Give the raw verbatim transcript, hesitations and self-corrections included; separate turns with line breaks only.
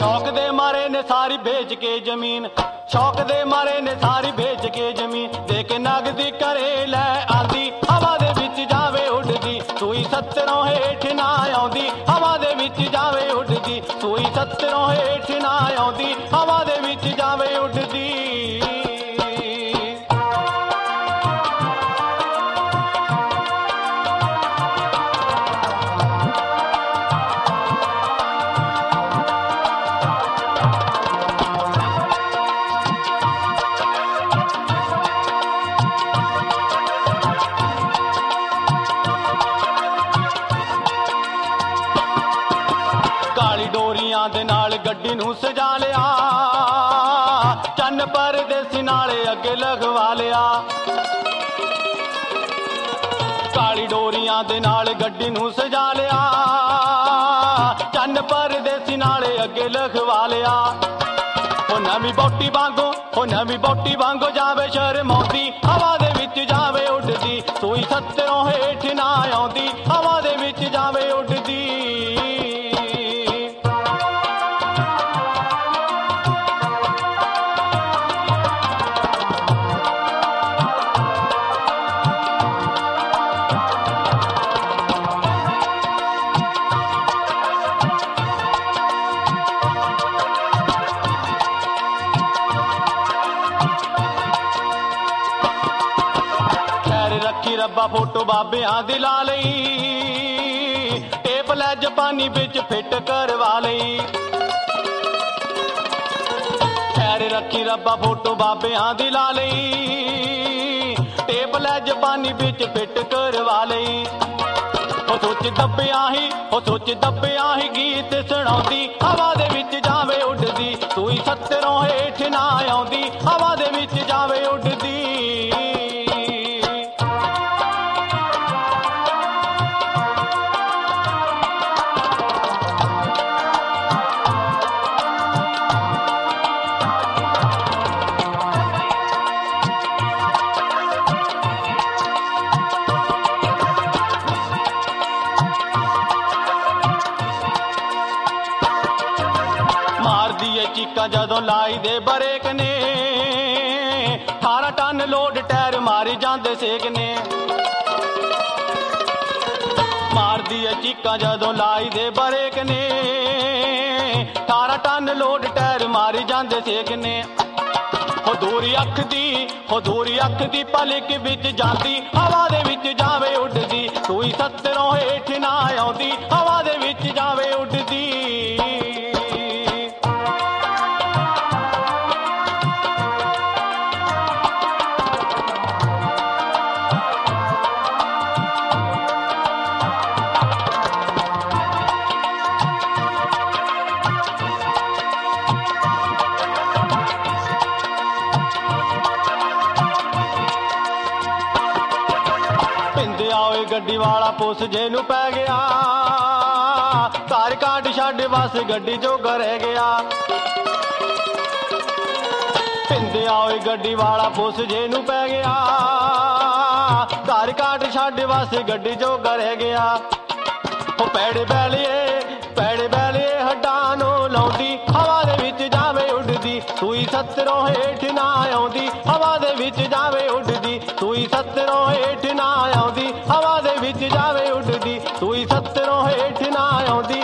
शौक दे मारे ने सारी भेज के जमीन, शौक दे मारे ने सारी भेज के जमीन, देख नगदी करे लै आंदी, हवा दे विच जावे उड़दी, सूई सत्तरों हेठ ना आउंदी, हवा दे विच जावे उड़दी, सूई सत्तरों हेठ ना आउंदी, हवा दे विच जावे उड़दी। दे नाल गड्डी नूं सजा लिया, चन्न परदेसी नाले अगे लगवा लिया, काली डोरियां दे नाल गड्डी नूं सजा लिया, चन्न परदेसी नाले अगे लगवा लिया। ओ नवी बोटी वांगो, ओ नवी बोटी वांगो जावे शर्माउंदी, हवा दे विच जावे उड़दी, सूई सत्तरों हेठ ना आउंदी, हवा दे विच जावे उड़दी। रखी रब्बा फोटो बाबियां दी ला लई, टेप लै जापानी बिच फिट करवा लई, खैर रखी रब्बा फोटो बाबियां दी ला लई, टेप लै जापानी बिच फिट करवा लई। ओ सोच दब्बियां ही, ओ सोच दब्बियां ही गीत सुणाउंदी, हवा दे विच जावे उड़दी, सूई सत्तरों हेठ ना आउंदी, हवा दे विच जावे उड़दी। चीका जदों लाई दे बरेक ने, अठारह टन लोड टायर मारी जांदे सेक ने, मार दी चीका जदों लाई दे बरेक ने, अठारह टन लोड टायर मारी जांदे सेक ने। हो दूरी अख दी, हो दूरी अख दी पलक विच जांदी, हवा दे विच जावे उड़दी, सूई सत्तरों हेठ ना आउंदी, हवा दे विच जावे उड़दी। गड्डी वाला पुस जेनू पै गया, घर काट छड्ड बस गड्डी जोगा रह गया, पिंदे आओ गड्डी वाला पुस जेनू पै गया, घर काट छड्ड बस गड्डी जोगा रह गया। ओ पैड़े बैलिए, पैड़े बैलिए हड्डां नूं लाउंदी, हवा दे विच जावे उड़दी, सूई सत्तरों हेठ ना आउंदी, हवा दे विच जावे उड़दी, सूई सत्तरों हेठ ना आउंदी, हवा दे विच जावे उड़दी, सूई सत्तरों हेठ ना आउंदी,